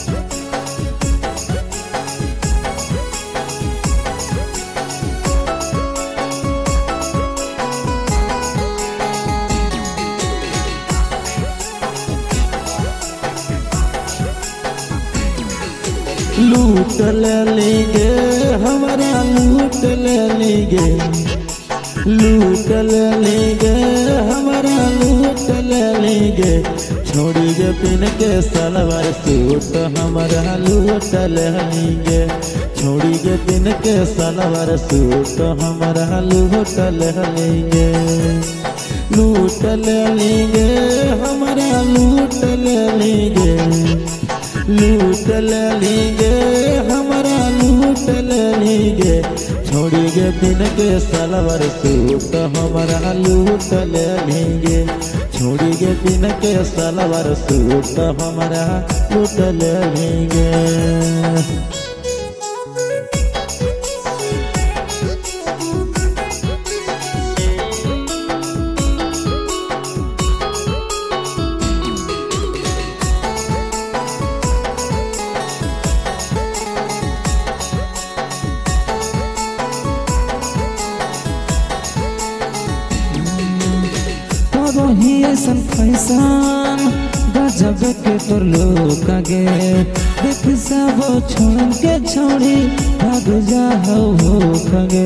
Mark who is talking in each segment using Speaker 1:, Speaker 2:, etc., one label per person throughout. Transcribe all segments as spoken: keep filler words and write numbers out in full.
Speaker 1: लूट लेंगे हमारा लूट लेंगे, लूट लेंगे हमारा लूट लेंगे, छोड़िए पिन के सलवार सूट हमारा लूट लेंगे, छोड़िए पिन के सलवार सूट हमारा लूट लेंगे, लूट लेंगे हमारा लूट लेंगे, लूट लेंगे हमारा लूट लेंगे, छोड़िए बिन के सलवार सूट हमारा लूट लेंगे, छोड़िए बिन के सलवार सूट हमारा लूट लेंगे।
Speaker 2: ही ऐसा फैसान गजब के तोर लोग आगे देख सब छोड़ के छोड़ी भाग जा हो खगे,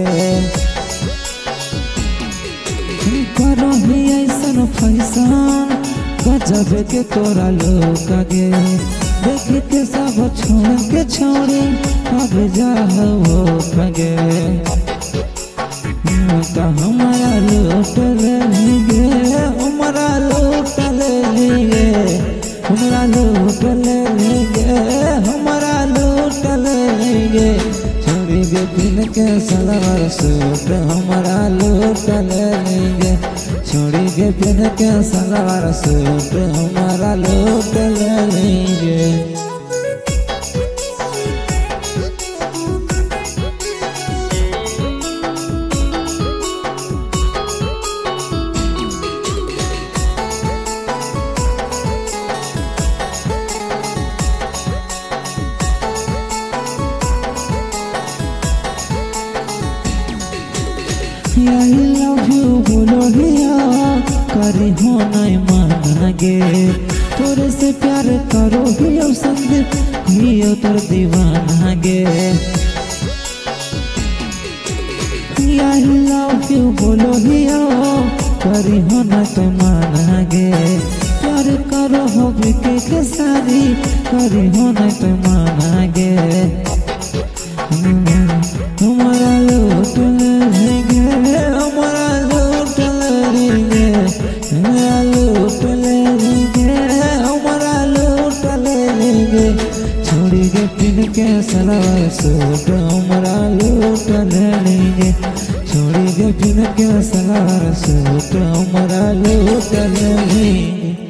Speaker 2: करो ही ऐसा फैसान गजब के तोरा लोग आगे देख के सब छोड़ के छोड़ी भाग जा हो खगे, हमारा लूट लेंगे हमारा लूट लेंगे, हमारा लूट लेंगे हमारा लूट लेंगे, छोड़िए पिन के सलवार सूट हमारा लूट लेंगे, छोड़िए पिन के सलवार सूट हमारा लूट लेंगे। I love you बोलो हिया करी हो नहीं मानगे, तोरे से प्यार करो हियो संग हियो तोर दीवाना गे, I love you बोलो हिया करी हो नहीं मानगे, प्यार करो हो बिके के सारी करी हो नहीं मानगे, हमारा लूट लेंगे हमारा लूट लेंगे, हमारा लूट लेंगे हमारा लूट लेंगे, छोड़िए पिन के सलवार सूट हमारा लूट लेंगे, छोड़िए पिन के सलवार सूट हमारा लूट लेंगे।